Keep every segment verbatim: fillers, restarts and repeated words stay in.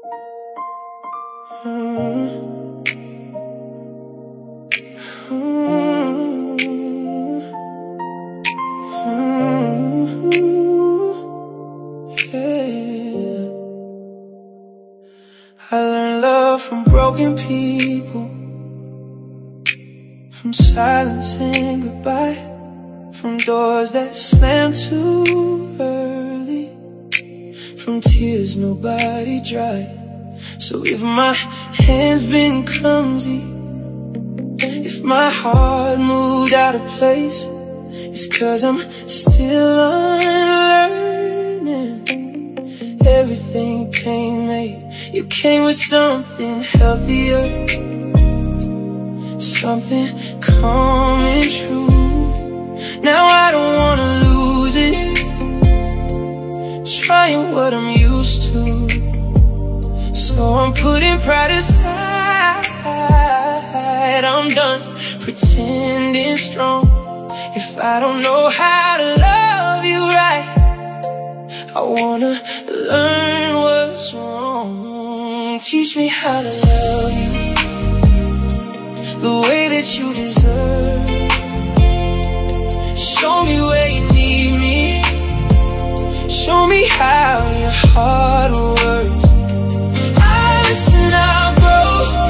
I learned love from broken people, from silence and goodbye, from doors that slammed too early, from tears nobody dried. So if my hands been clumsy, if my heart moved out of place, it's 'cause I'm still unlearning. Everything pain made, you came with something healthier, something calm and true. Now I don't wanna lose it, trying what I'm used to. So I'm putting pride aside, I'm done pretending strong. If I don't know how to love you right, I wanna learn what's wrong. Teach me how to love you the way that you deserve. Show me where you need me, show me how your heart works. I'll listen, I'll grow,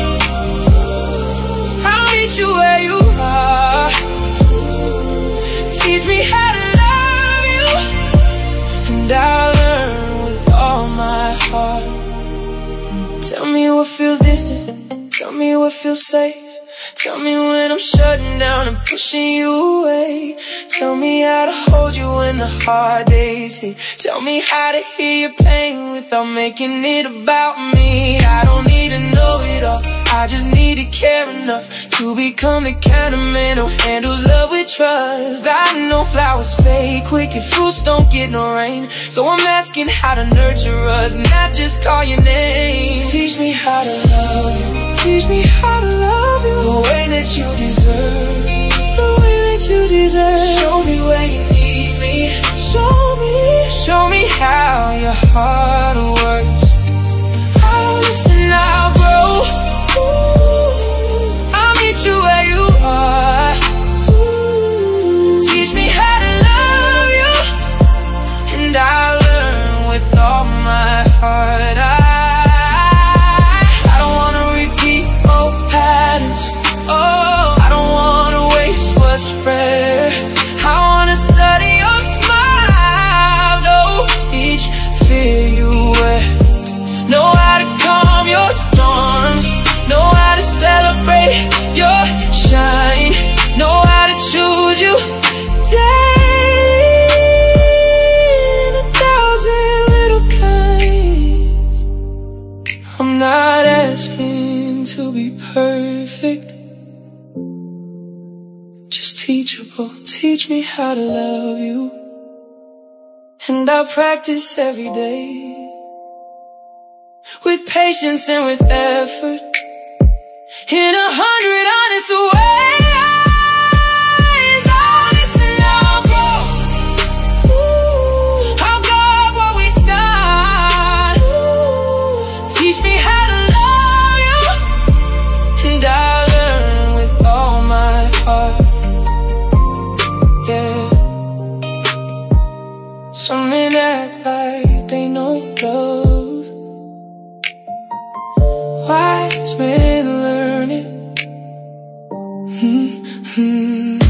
I'll meet you where you are. Teach me how to love you, and I'll learn with all my heart. Tell me what feels distant, tell me what feels safe. Tell me when I'm shutting down and pushing you away. Tell me how to hold you when the hard days hit. Tell me how to hear your pain without making it about me. I don't need to know it all, I just need to care enough to become the kind of man who handles love with trust. I know flowers fade quick and fruits don't get no rain, so I'm asking how to nurture us, not just call your name. Teach me how to love you, teach me how to love you the way that you deserve, the way that you deserve. Show me where you need me, show me, show me how your heart works. I'll listen, I'll grow, I'll meet you where you are. Teach me how to love you, and I'll learn with all my heart. I Oh, I don't wanna waste what's rare. I wanna study your smile, know each fear you wear. Know how to calm your storms, know how to celebrate your shine. Know how to choose you daily in a thousand little kinds. I'm not asking to be perfect, just teachable. Teach me how to love you, and I'll practice every day with patience and with effort, in a hundred honest ways. I'll listen, I'll grow, I'll go where we start. Teach me how to love you, and I'll learn with all my heart. Some men act like they know love, wise men learn it. Mm-hmm.